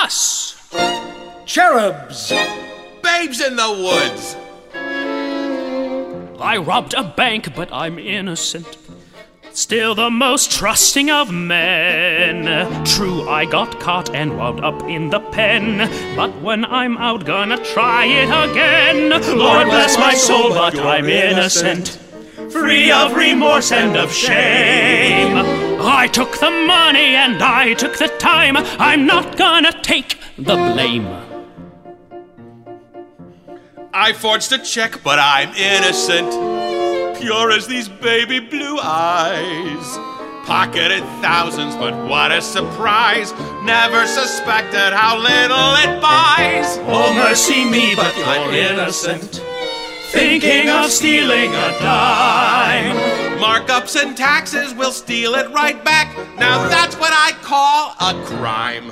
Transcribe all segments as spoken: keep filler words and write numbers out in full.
Us! Cherubs! Babes in the woods! I robbed a bank, but I'm innocent. Still the most trusting of men. True, I got caught and wound up in the pen, but when I'm out, gonna try it again. Lord bless my soul, but I'm innocent, free of remorse and of shame. I took the money and I took the time. I'm not gonna take the blame. I forged a check, but I'm innocent, pure as these baby blue eyes. Pocketed thousands, but what a surprise. Never suspected how little it buys. Oh, mercy me, but I'm innocent, thinking of stealing a dime. Markups and taxes will steal it right back. Now that's what I call a crime.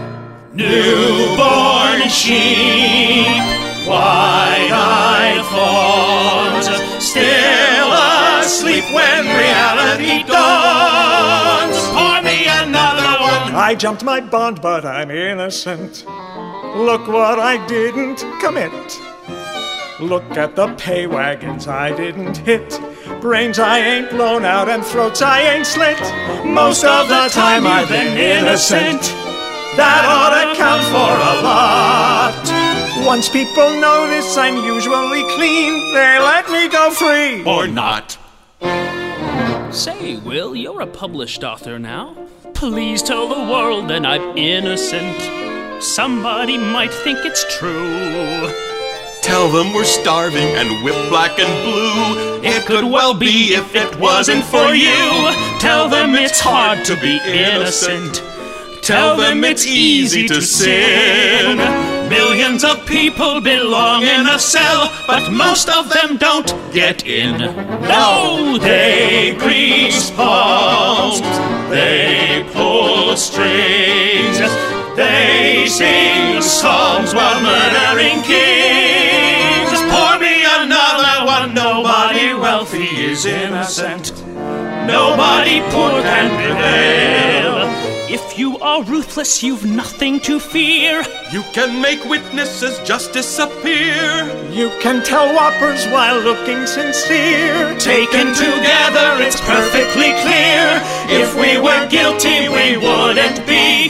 Newborn sheep, wide-eyed fawns, still asleep when reality dawns. Pour me another one. I jumped my bond, but I'm innocent. Look what I didn't commit. Look at the pay wagons I didn't hit. Brains I ain't blown out and throats I ain't slit. Most of the time I've been innocent. That ought to count for a lot. Once people notice I'm usually clean, they let me go free. Or not. Say, Will, you're a published author now. Please tell the world that I'm innocent. Somebody might think it's true. Tell them we're starving and whipped black and blue. It could well be if it wasn't for you. Tell them it's hard to be innocent. Tell them it's easy to sin. Millions of people belong in a cell, but most of them don't get in. No, they grease palms, they pull strings, they sing psalms while murdering kings. Pour me another one. Nobody wealthy is innocent. Nobody poor can prevail. If you are ruthless, you've nothing to fear. You can make witnesses just disappear. You can tell whoppers while looking sincere. Taken together, it's perfectly clear. If we were guilty, we wouldn't be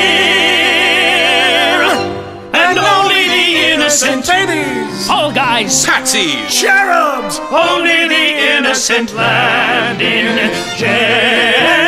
here. And only the innocent Babies! Fall Guys, Patsies! Cherubs! only the innocent land in jail.